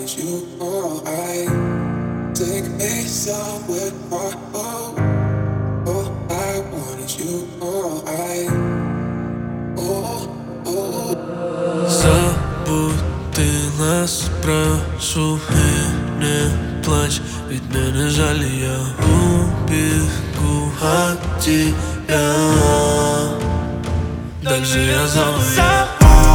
wanted you, oh, I take me somewhere, oh, I wanted you, oh, Забудь ты нас, прошу, и не плачь, ведь мне не жаль, я убегу от тебя. Дальше я забуду.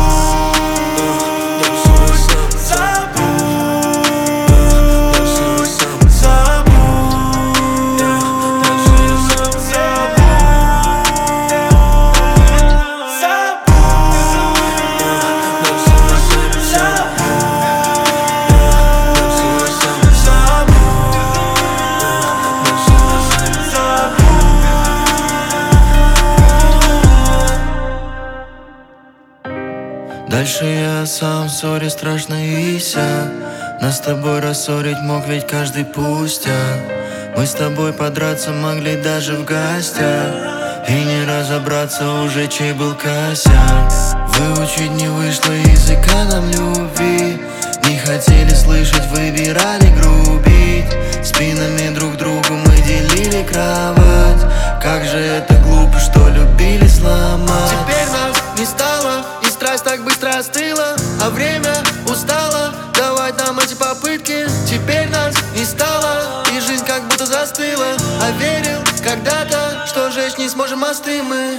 Дальше я сам, сори, страшно и сяк. Нас с тобой рассорить мог ведь каждый пустяк. Мы с тобой подраться могли даже в гостях, и не разобраться уже, чей был косяк. Выучить не вышло языка нам любви. Не хотели слышать, выбирали грубить. Спинами друг другу мы делили кровать. Как же это глупо, что любили сломать. Теперь нас не стало, и страсть так быстро остыла, а время устало давать нам эти попытки. Теперь нас не стало, и жизнь как будто застыла. А верил когда-то, что жечь не сможем мосты мы.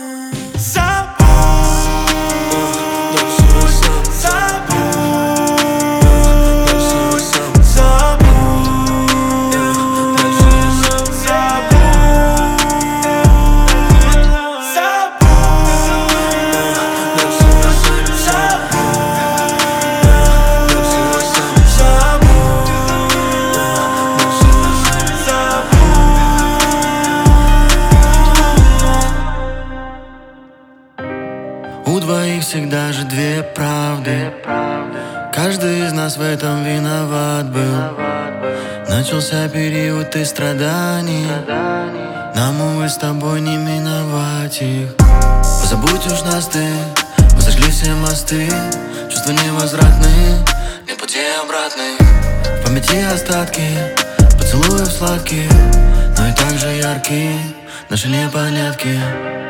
У двоих всегда же две правды. Каждый из нас в этом виноват был. Начался период и страданий. Нам, увы, с тобой не миновать их. Позабудь уж нас ты, мы сожгли все мосты. Чувства невозвратные, нет пути обратных. В памяти остатки поцелуев сладких, но и так же яркие наши непонятки.